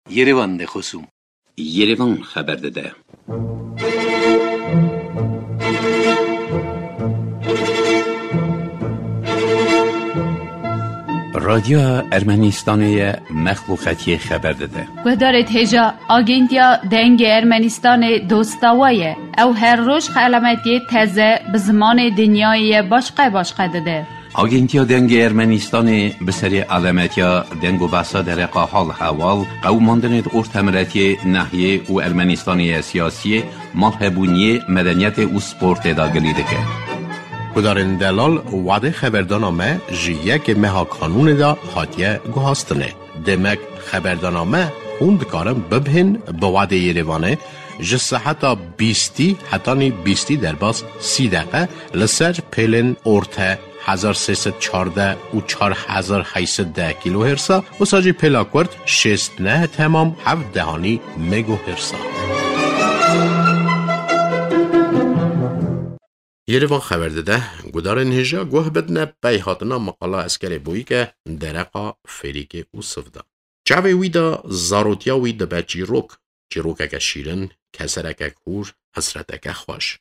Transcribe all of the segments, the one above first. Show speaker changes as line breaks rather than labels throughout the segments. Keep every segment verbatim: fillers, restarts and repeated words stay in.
Yerevan de خصوم
Yerevan خبر داده. رادیو ارمنستان مخلوقاتی خبر داده.
گذارت هجا آگنتیا دنگ ارمنستان دوستاویه او هر روز علامتی تازه به زمان دنیای باشقه باشقه داده.
آگنتیا دنگ ارمنستان به سری علامتیا دنگ و بسا در حال حوال قوماندن ارتمرتی ناحیه و ارمنستانی سیاسی مالهبونی مدنیت و سپورت داگلی دکه.
کدارن دلال وعده خبردانامه جیه که مها قانون دا حاتیه گوهاستنه. دمک خبردانامه خوند کارم ببهن به وعده یریوانه جسه حتی بیستی حتی نی بیستی در باز سی دقیقه لسر پیلن ارته هزار سیصد چارده و چار هزار هیصد ده کیلو هرسا و ساجی پیلا کرد شست نه تمام هفت دهانی مگو هرسا. یریوان خبر داده گدارن هجا گوه بدنه بیهاتنا مقاله اسکری بویی که درقا فریک او صفده. جاوی ویدا زاروتیا ویدا به جیروک جیروک اکا شیرن کسر اکا کور حسرت اکا خوش.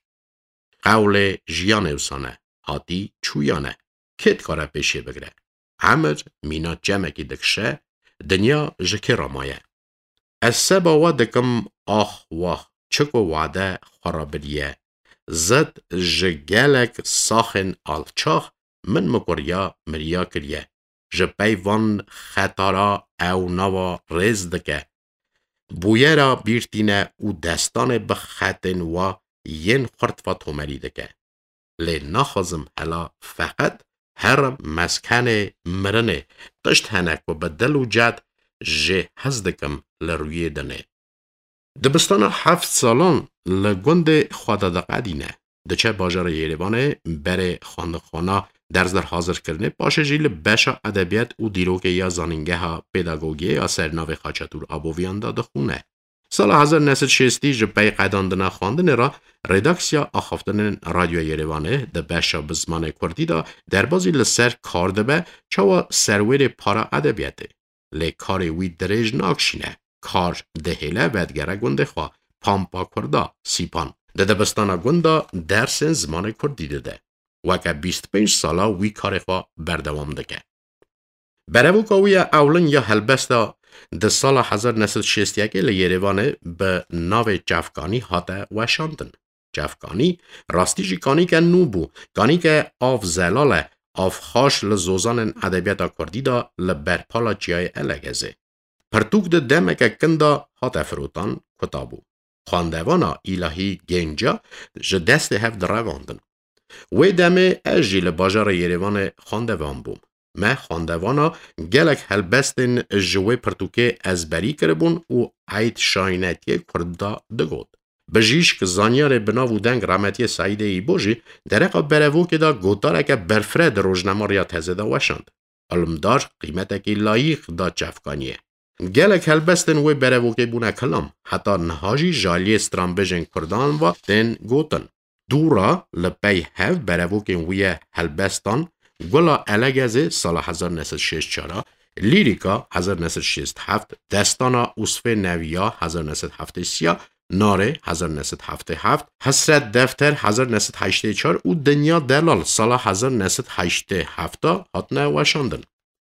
قول جیان اوسانه هاتی چویانه کت کاره پیشه بگره. عمر مینا جمعی دکشه دنیا جکی رامایه. از سبا و دکم آخ واخ چکو وعده خرابریه. زد جگلک ساخن آلچاخ من مکریا مریا کریه. جپیوان خطارا او نوا ریز دکه. بویه را بیرتینه او دستان بخطن و ین خورد و تومری دکه. لی نخوزم هلا فقط هر مسکن مرنه داشت هنک و بدل و جد جه هزدکم لروی دنه. دبستان هفت سالان لگند خواده دقه دینه. دچه باجار یریوانه بره خانده خانه درز در حاضر کرنه باشه جیل بشا ادبیات و دیروک یا زانینگه ها پیداگوگی یا سرناوی خاچتور آبویان داده خونه. سال هزار نهصد و شصت جبه قیداندن خواندن را رداکسیا آخافتن رادیو یریوانه ده بشا بزمان کردی دا در بازی لسر کار دبه چاوا سرویر پارا ادبیاته. لی کاری وی دریج ناکشینه. کار دهیله بدگره گنده خواه پامپا کردا سیپان ده دبستانا گنده درسن زمان کردی ده وکه بیست پنج سالا وی کار خواه بردوام دکه. برو کاوی اولن یا هلبستا ده سال هزار نهصد و شصت و یک لیریوانه به ناو جفکانی هاته وشاندن. جفکانی راستی جی کانی که نو بو کانی که آف زلاله آف خاش لزوزان ادبیاتا کردی دا لبرپالا جیای الگزه. پرتوک ده دمه که کنده هات فروتان کتابو. خواندوانا الهی گنجا جه دست هفت رواندن. وی دمه اجی لباجار یریوان خواندوان بوم. ما خواندوانا گلک هلبستن جوی پرتوکه ازبری کربون و عید شاینتی کرده دگود. بجیش که زانیار بناو دنگ رحمتی سعیده ای بوجی درقا برهو که دا گوتاره که برفرد روزنامه تزه دا وشند. علمدار قیمته که لایق دا جفکانیه. گلک هلبستن وی برهو که بونه کلام حتی نهاجی جالی استرانبجن کردان و دن گوتن. دورا لپی هف برهو که وی هلبستان گلا الگزه سال هزار نهصد و شصت و چهار لیریکا هزار نهصد و شصت و هفت دستانا اوصف نویا هزار نهصد و هفتاد و سه ناره هزار نهصد و هفتاد و هفت حسرت دفتر هزار نهصد و هشتاد و چهار و دنیا دلال سال هزار نهصد و هشتاد و هفت هاتنه وشاندن.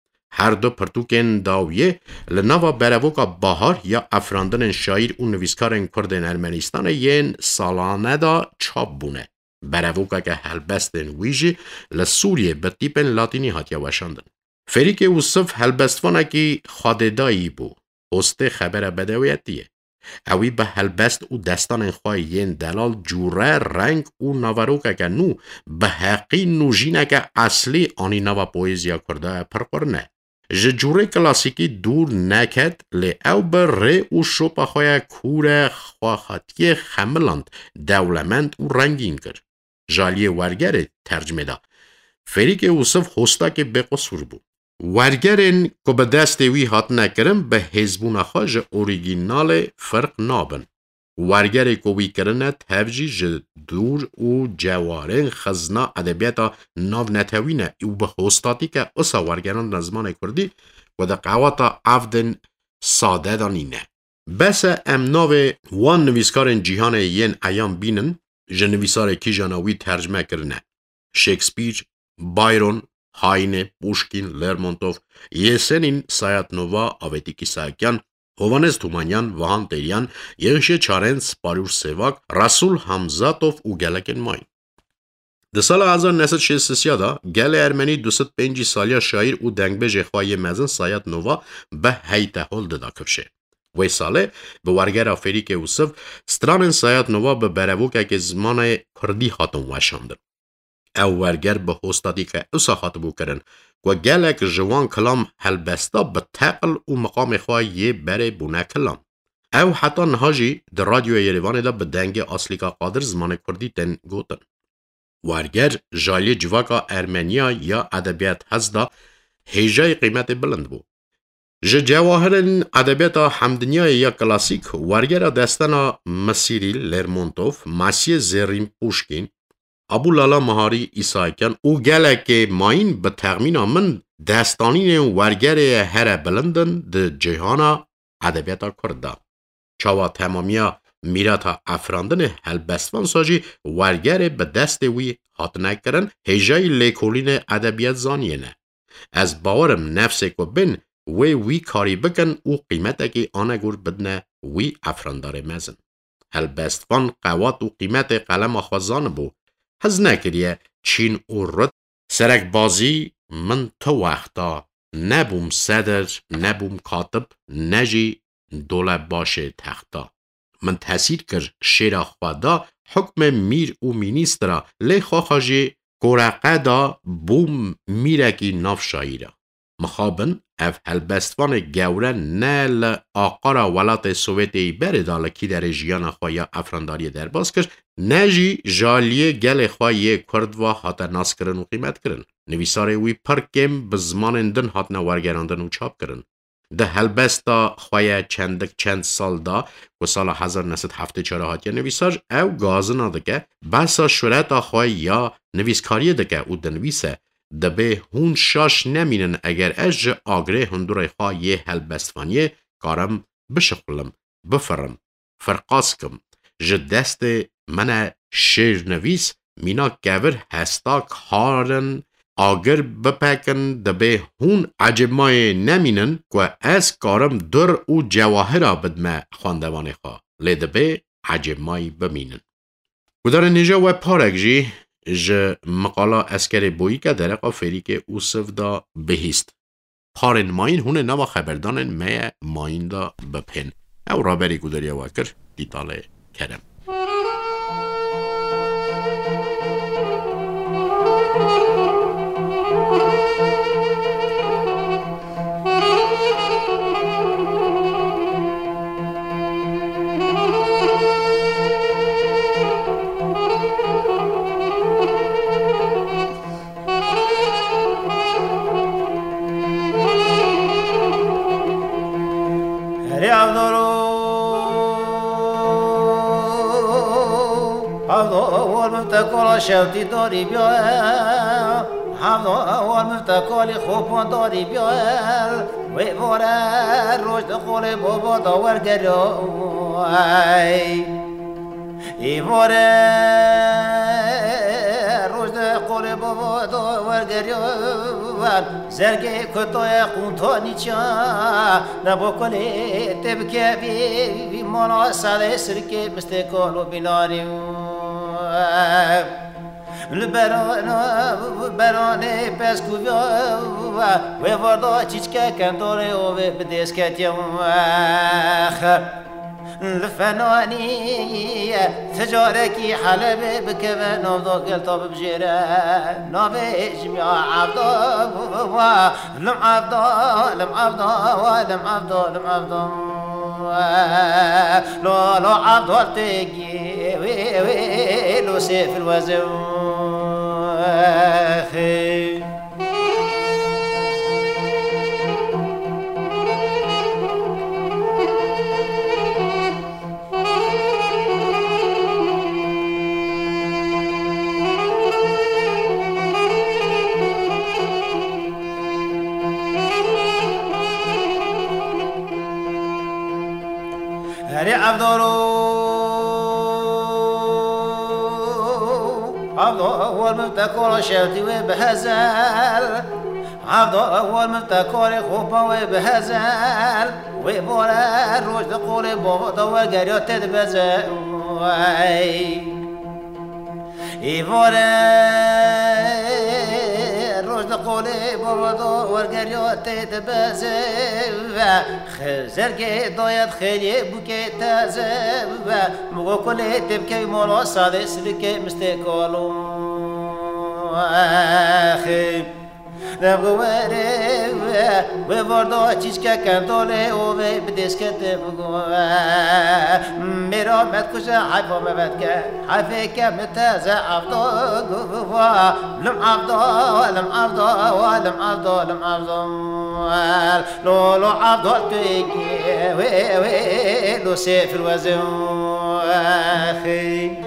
هر دو پرتوکن داویه لناوا برهوکا بهار یا افراندن شاعر و نویسکارن کردن ارمنستان ین سالانه دا چاپ بونه. برهوکا که هلبستن ویجی لسوریه به تیپن لاتینی هاتیا وشاندن. فریک اوصف هلبستوانه که خاددایی بو. هسته خبر بدویتیه. اوی به هلبست و دستان خواه ین دلال جوره رنگ و نواروکا که نو به حقی نوجینه که اصلی آنی نوا پویزیا کرده پرقرنه. جوره کلاسیکی دور نکد لی او به ره و شوپا خواه کور خواهاتی خملاند دولمند و رنگین کرد. جالی ورگر ترجمه دا. فریک اوصف هستا که به قصور بود. ورگرین که به دست وی هات نکرم به حزبون خواج اوریگینال فرق نابن. ورگری که وی کرنه تفجی جه دور و جوارن خزنا ادبیاتا ناو نتوینه او به هستاتی که اصا ورگران نزمان کردی و ده قواتا افدن ساده دانینه. بس ام ناو وان نویسکارن جیهان ین ایام بینن جنویسار کی جانوی ترجمه کرنه. شکسپیر، بایرون، هاینه، پوشکین، لرمونتوف، یسنین سایتنووا، آویتیکی سایکیان، هوانز تومانیان، وهان تریان، یغشه چارنس، پاریور سواک، رسول حمزاتوف و گلکن ماین. ده سال هزار و نهصد و شصت و سه دا گل ارمنی دویست و پنج سالیا شاعر و دنگبه خواهی مزن سایتنووا به هیته هول دادا کرشه. وی ساله به ورگر افریقی اوسف سترانن سایتنووا به بروکه که زمان کردی هاتون وشاندن. او ورگر به هستادی که اوسا خاطبو کرن و گلک جوان کلام هلبستا به تقل و مقام خواهی بره بونه کلام. او حتی نهاجی در رادیو یریوان دا به دنگ اصلیکا قادر زمان کردی تن گوتن. ورگر جالی جواکا ارمنیا یا ادبیات هزدا هیجای قیمت بلند بو. ج جواهرن ادبیات همدنیا یا کلاسیک ورگر دستانا مسیریل لرمونتوف، ماسی زرین پوشکین، ابو لالا مهاری ایسایکن او گلک ماین به تخمین من دستانین ورگر هر بلندن ده جهانا ادبیات کرده. چاوا تمامیا میراتا افراندن هلبستوان ساجی ورگر به دست وی هاتنه کرن هجای لیکولین ادبیات زانینه. از باورم نفس کو بین وی وی کاری بکن او قیمت اکی آنگور بدنه وی افراندار مزن. هلبستوان قوات و قیمت قلم خوازان بو. هز نکریه چین و رد سرک بازی من تو وقتا نبوم صدر نبوم کاتب نجی دوله باشه تختا. من تحصیل کر شیر خوادا حکم میر و مینیسترا لی خواهجی گرقه دا بوم میرکی ناف شایره. مخابن اف هلبستوان گوره نل آقارا ولات سوویتی بردال کی در جیان خواهی افرانداری در باز کش نجی جالیه گل خواهی کرد و حتا ناس کرن و قیمت کرن. نویساره وی پرکم بزمان دن حت نوارگراندن و چاپ کرن. ده هلبستا خواهی چندک چند سال دا و سال هزار و نهصد و هفتاد و چهار هاتیه نویساج او گازنا دکه بسا شورتا خواهی یا نویسکاریه دکه او دنویسه ده به هون شاش نمینن اگر اج آگره هندوری خواهی هلبستوانیه کارم بشخلم بفرم فرقاس کم جد دست من شیر نویس مینا گور هستا کارن آگر بپکن دبه هون عجبمای نمینن که از کارم در او جواهره بدمه خواندوانه خواه لی دبه عجبمای بمینن. و در نجا و پارک جی ج مقالا اسکر بویی که درقا فری که او صف دا بهیست. پارن ماین هونه نوا خبردانن مه ماین دا بپن. او رابری گودریا وکر دیتاله کرم.
شوتی داری بیار حمدا وال مفتکالی خوبان داری بیار وی واره روش دخول بابا داور گرای ای واره روش دخول بابا داور گرای زرگی کتای قونتانی چا نبو کلی تبکه بی مانا ساله سرکی مستکالو بیناری لبرانه برانه پس کویا و وردا چیچکه کنداره و بدست کتیم الفناني تجاركي حلبي بكبه نوضو قلتو بجيره نوبي جميع عبدو لم عبدو لم عبدو لم عبدو لم عبدو لو لو عبدو تيجي وي وي لو سيف الوزو سری عبدالو عبد أول مبتكر شوتي وبهزال عبد أول مبتكر خوبا وبهزال وبولا الروج تقول بوضا وقريو تدبزال إيفولا الروج تقول بوضا وقريو تدبزال خزر كي ضيط خيلي بكي تازال مغو كل تبكي مولو صادق سلكي مستيقولو آخي نبغوري وبردو چیچکا کندوله و بدسکت بگو میرا متکش حیفا مبتکه حیفه که متازه عبدو لم عبدو لم عبدو لم عبدو لم عبدو لو لو عبدو تيكي وي وي لو سيف الوزن اخي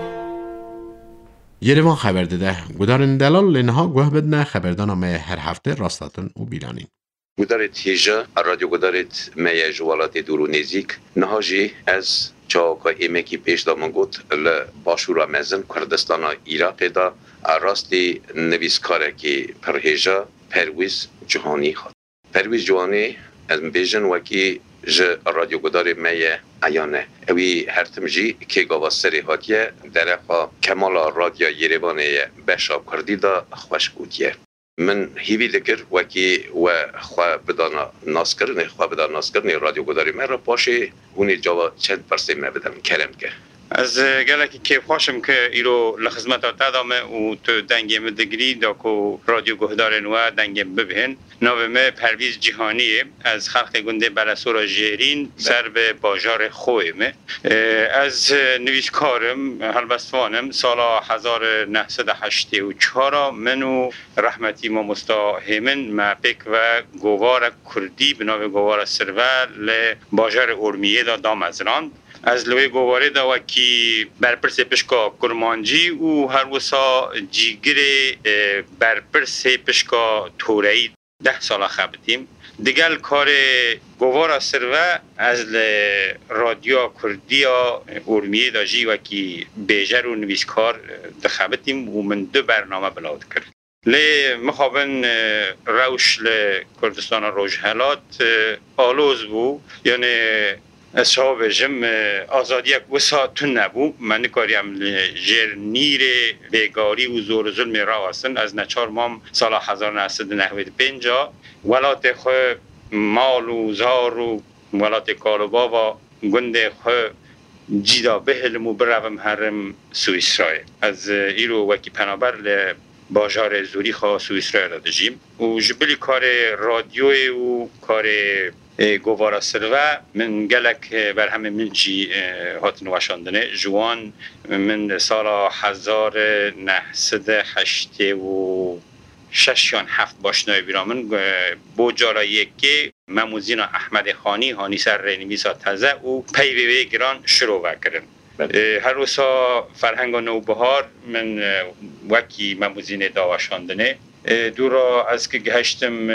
یروان خبر داده گودارن دلال لنها گوه بدنه خبردانم هر هفته راستاتن و بیلانین
گودارت هیجا رادیو گودارت می جوالات دور و نزدیک نهاجی از چاکا ایمکی پیش دامن گوت ل باشورا مزن کردستان عراق دا راستی نویسکاره که پرهیجا پرویز جهانی خود پرویز جهانی از بیژن وکی ج رادیو گودار می ایانه اوی هرتمجی که گواسری هاتیه درخوا کمال رادیو یریوانی بشا کردی دا خوش بودیه من هیوی دکر وکی و خواه بدانا ناس کرنه خواه بدانا ناس کرنه رادیو گوداری من را پاشه اونی جاوا چند پرسه می بدم کرم که
از گلکی که خوشم که ایرو لخدمت آتادامه و تو دنگیم دگری دا که رادیو گهدارن و دنگیم ببین نومه پرویز جهانیه از خلق گنده برسورا جیرین سر به باجار خویمه از نویسکارم هلبستوانم سال هزار و نهصد و هشتاد و چهار منو رحمتی ما مستاهمن مپک و گوار کردی به نام گوار سرور ل باجار ارمیه دا دامزران از لوی گواره دا وکی برپرس پشکا کرمانجی و هر وسا جیگر برپرس پشکا تورایی ده سال خبتیم دیگل کار گوارا سروه از رادیو کردیا ارمیه دا جی وکی بیجر و نویسکار ده خبتیم و من دو برنامه بلاود کرد لی مخابن روش لکردستان روجهلات آلوز بو یعنی اصحاب جم آزادی یک وساتون نبود من کاریم جر نیر بیگاری و زور ظلم را هستن از نچار مام سال هزار و نهصد و نود و پنج ولات خو مال و زار و ولات کالوبا و گنده خو جیدا بهلم و بروم هرم سوئیسرای از ایرو وکی پنابر ل باجار زوری خوا سوئیسرای را دجیم و جبلی کار رادیوی و کار گوارا سروه من گلک بر همه من جی هات نوشاندنه جوان من سال هزار نهصد هشتاد و شش یا هفت باشنای بیرامن بو جارا یکی مموزین احمد خانی هانی سر رنویسا تزه و پیوی گران شروع کردن هر روزا فرهنگ نوبهار من وکی مموزین داوشاندنه دورا از که گهشتم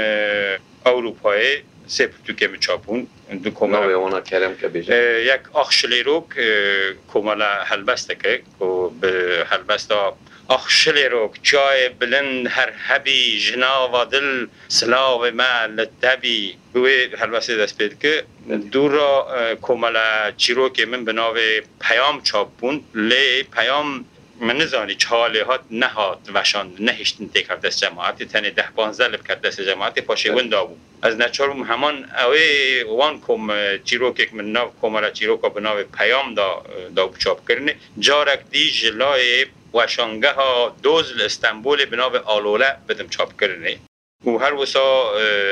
اروپای سپتو که چاپون دو کمال
اونا کرم که بیشه
یک آخشلی رو که کمال هلبسته که به هلبسته آخشلی رو جای بلند هر هبی جنا و دل سلاو ما لطبی بوی هلبسته دست بید که دورا کمال چیرو که من بناوه پیام چاپون لی پیام من نزانی چهاله هات نهات وشان نهشتن تک دست جماعتی تنه ده پانزده لب کرد دست جماعتی پاشه وندا بود از نچارم همان اوی وان کم چیروک من ناو کمالا چیروکا به ناو پیام دا دا چاپ کرنه جارک دی جلای وشانگه ها دوزل استنبول به ناو آلوله بدم چاپ کرنه و هر وسا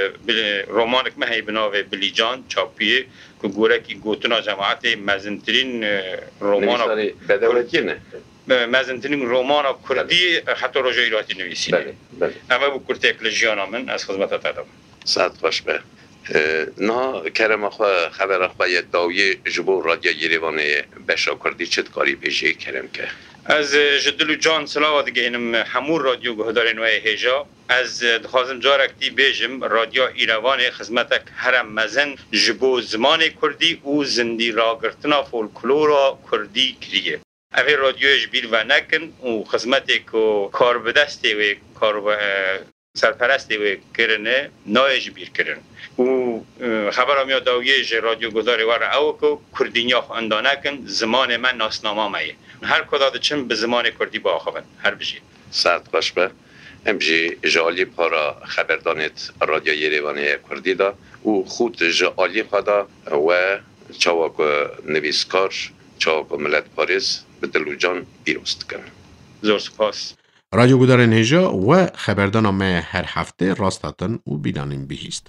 رومانک مهی به ناو بلیجان چاپیه که گوره که گوتنا جماعت مزنترین رومان
بدولتی نه
مزنترین رومان کردی حتی راجع ایراتی نویسیده
بله بله
اما بو کرتی اکلجیانا من از خدمت تدام
ساعت خوش به نه کرم خواه خبر خواه داوی جبو رادیو یریوان بشا کردی چت کاری بیجه کرم که
از جدلو جان سلاوات گهنم همون رادیو گهدارن و هجا از دخوازم جارکتی بیجم رادیو ایروان خدمتک هرم مزن جبو زمان کردی و زندی راگرتنا فولکلورا کردی کریه اوی رادیوش بیر و نکن و خدمتی که کار بدستی و کار سرپرستی و کرنه نایج بیر کرن و خبر همیاد داویج رادیو گذاری واره او که کردینیا خواندانه کن زمان من ناسنامه مایه هر کداد چم به زمان کردی با آخوان هر بجید
سرد خوش به امجی جالی پارا خبردانت رادیو یریوانی کردی دا و خود جالی خدا و چاوک نویسکار چاوک ملت پاریس به دلوجان پیروست کن.
زور سپاس.
رادیو گودارن هجا و خبردانامه هر هفته راستاتن و بیدانیم بهیست.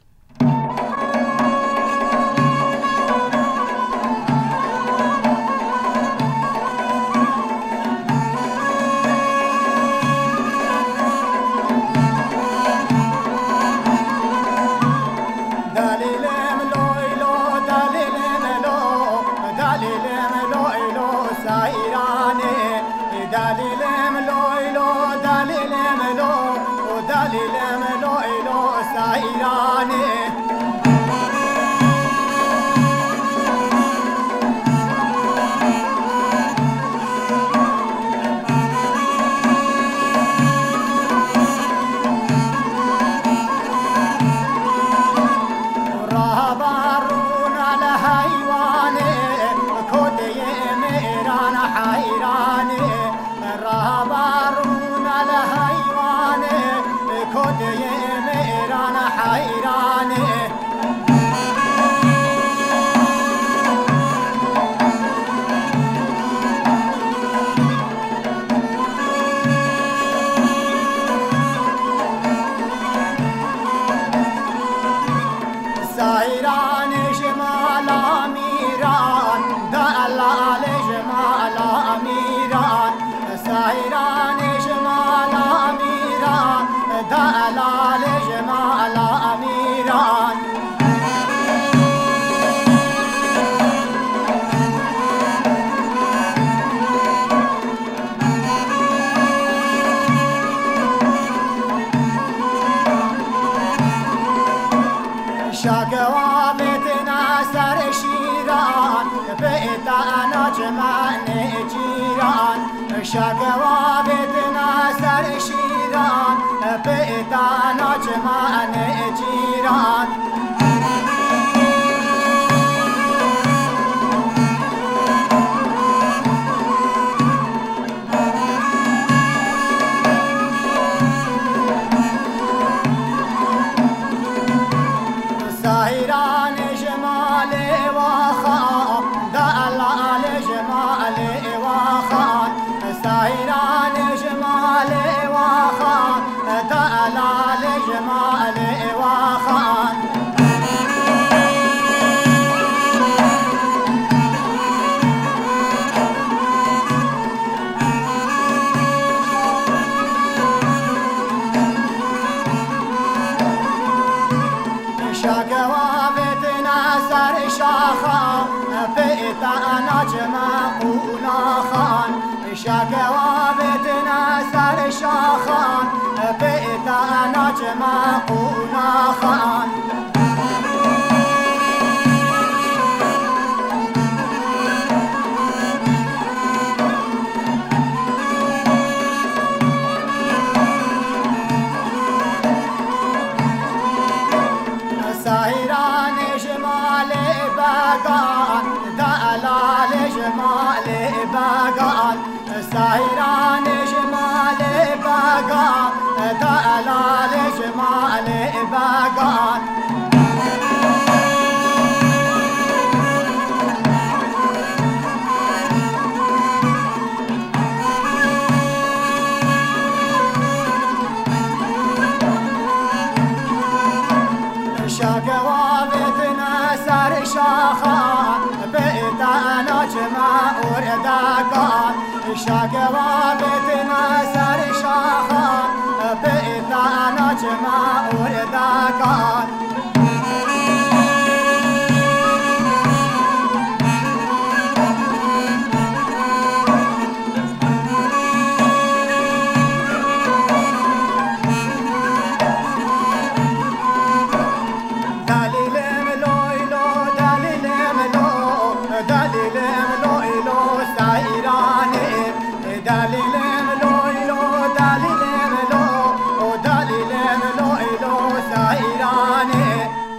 دلیلم لایلو دلیلم لو دلیلم لایلو سایرانه دلیلم لایلو دلیلم لو دلیلم لایلو سایرانه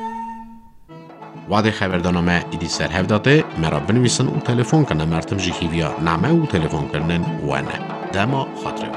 وعده خبردانامه ایدی سر هفداته مرا بنویسن و تلفن کنه مرتم جی هیویا نامه و تلفن کردن و نه دما خاطره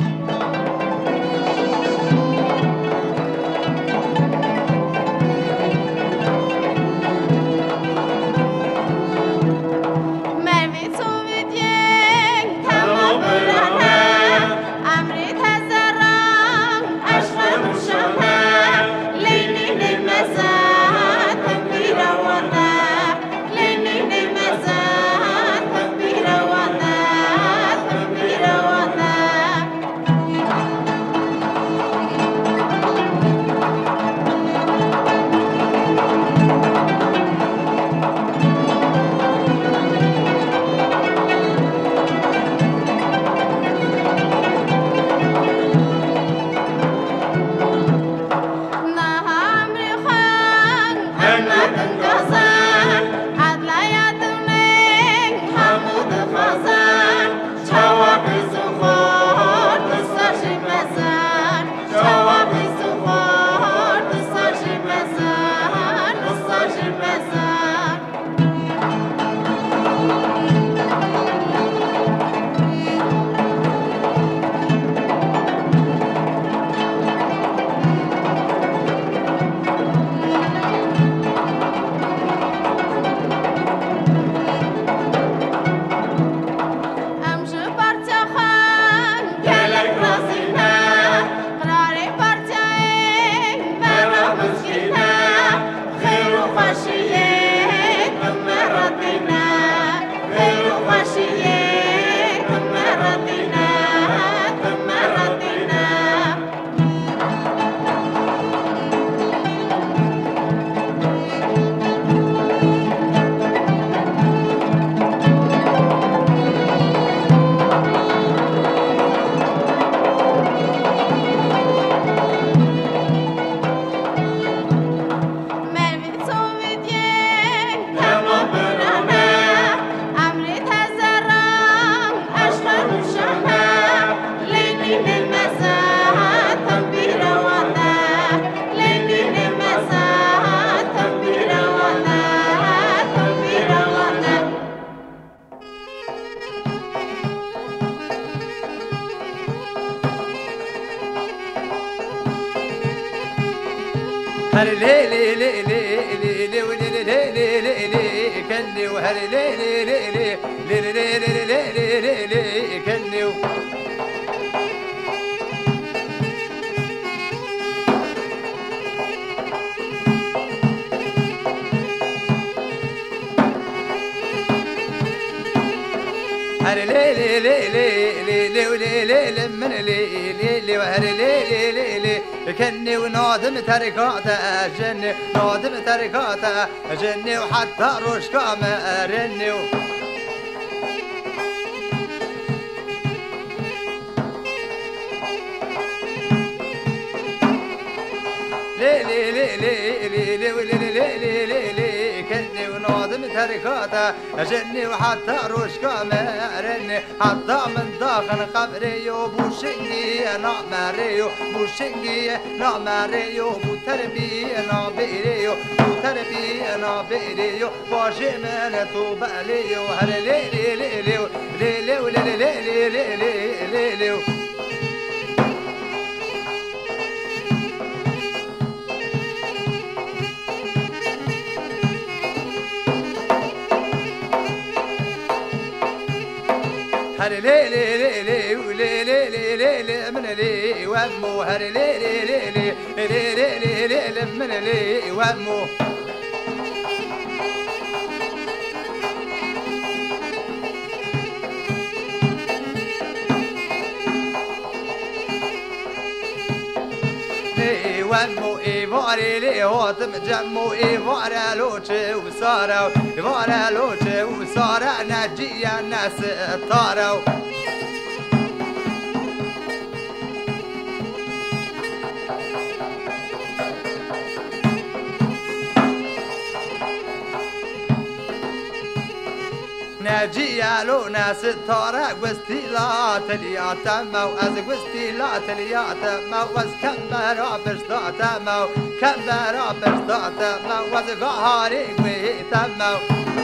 هر لي لي لي لي لي لي ولي لي لي لي لي لي كني وهر لي لي لي لي لي لي لي لي لي لي كني هر لي لي لي لي لي لي ولي لي لمن لي لي لي وهر لي لي لي لي كني ونادم تركاته جني نادم تركاته جني وحتى روش كامه رني لي لي لي لي لي لي لي لي لي لي كني ونادم تركاته جني وحتى روش كامه رني حتى من داخل قبري وبوشنجي انا مريو بوشنجي انا مريو بو تربي انا بيريو بو تربي انا بيريو باجي من تو باليو هر لي لي لي لي لي لي لي لي لي لي هر لي لي لي لي لي لي لي لي من لي وامو هر لي لي لي لي لي لي لي من لي وامو وامو ايفاري لي هاتم جمو ايفارا لوچه وسارا ايفارا لوچه وسارا نجيا ناس طارو
جيالو ناس الطارة قوستي لا تلياتا مو از قوستي لا تلياتا مو از كمبرا برستاتا مو كمبرا برستاتا مو از غهاري قويتا مو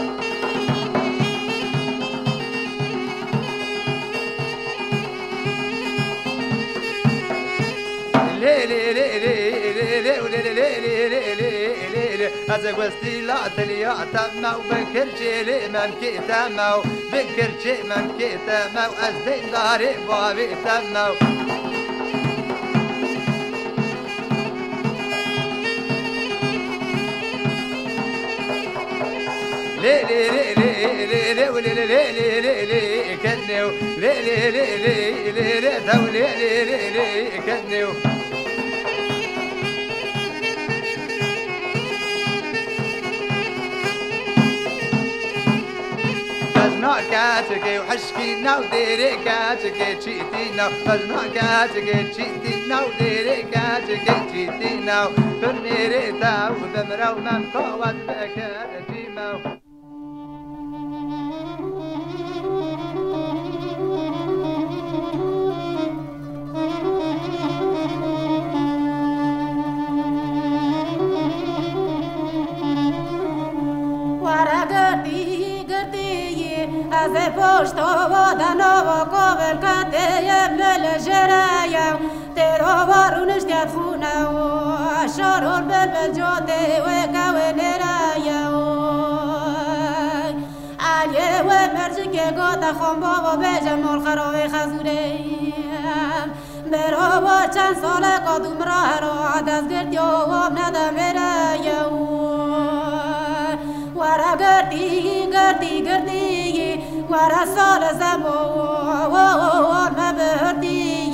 لي لي لي لي لي لي لي لي لي از قوستي لا تلياتا مو بكرشي لي ممكيتا مو بكرشي ممكيتا مو از دين داري بابيتا مو لي لي لي لي لي لي ولي لي لي لي لي كنيو لي لي لي لي لي لي تو لي لي لي لي كنيو فجنا كاتكي وحشكي ناو ديري كاتكي تشيتي ناو فجنا كاتكي تشيتي ناو ديري كاتكي تشيتي ناو فرنيري تاو بمراو من قوات بكاتي ماو از پشت آوادن و کاول کتیم للجرایم تیرو بارونش دیت خونه و شارون بلبل جاده و کوه نرایم علیه و مرجی که گاتا خان بابا بیجم مال خراب خزوریم برا با چند ساله قدوم راه را دست گرد یا واب ندم رایم ورا گردی گردی گردی ورا سال زمو ما بردی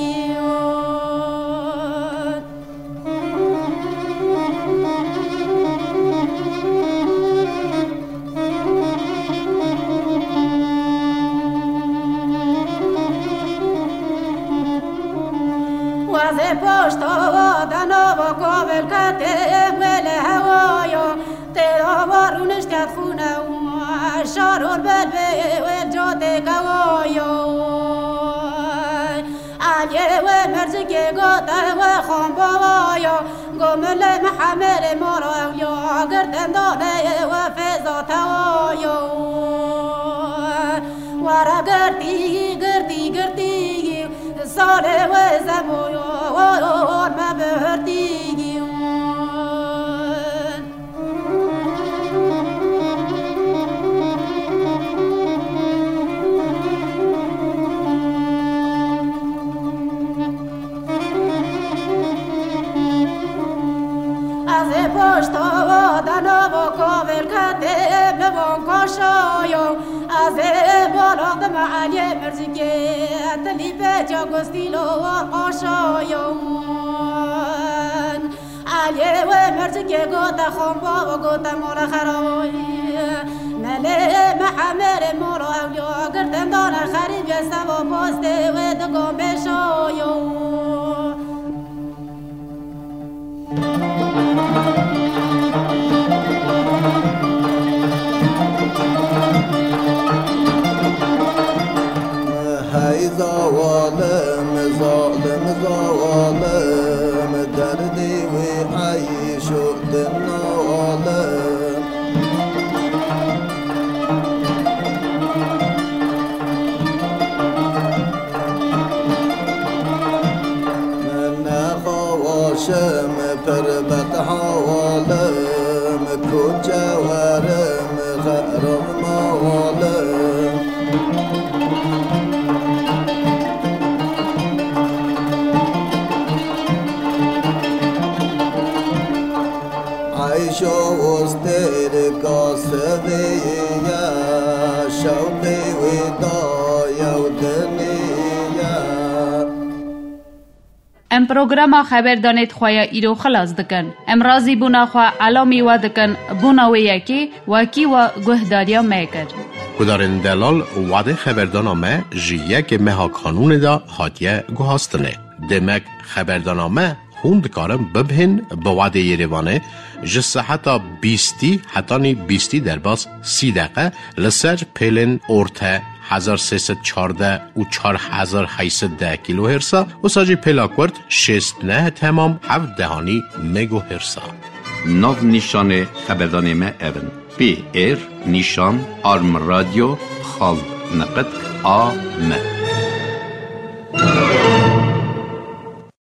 وزه پشت آوادن و کابل کتیم ولی هوایو تیرا بارونش کت خونه و شارون بلبه و جاده گوایو علیه و مرزی که گاته و خان بابایو گمل محمل مارا یا گردن دانه و فیضا توایو ورا گردی گردی گردی ساله و زمویو ما بردی پشت آوادن و کاول کتیم لبان کاشایو از بالا دم علی مرزگه تلی بجا گستیلو و قاشایو علی و مرزگه گوتا خانبا و گوتا مولا خرابایی مله محمر مولا اولیا گردن دانا خریب یستا و پاسته و دگام بشایو
هاي ظالم ظالم ظالم دردي وعيش الظالم من خواشم پربت حوالم کجوارم غرم موالم عيشو وستير قاصدي يا شوقي ودايا ودنيا
ام پروگراما خبر دانید خواه ایرو خلاص دکن. ام رازی بونا خواه علامی و دکن بونا و یکی وکی و گهداریا میکر.
کدارن دلال وعده خبردانامه جیه که مها کانون دا هاتیه گوهاستنه. دمک خبردانامه هون دکارن ببهن بواده یریوانه جسه حتی بیستی حتی نی بیستی در باز سی دقیقه لسر پیلن ارته هزار سیصد چارده و چار هزار هیصد ده کیلو هرسا و ساجی پلاکورد شست نه تمام هفت دهانی مگو هرسا.
ناو نیشان خبردان ما اون پی ایر نیشان آرم رادیو خال نقد آ م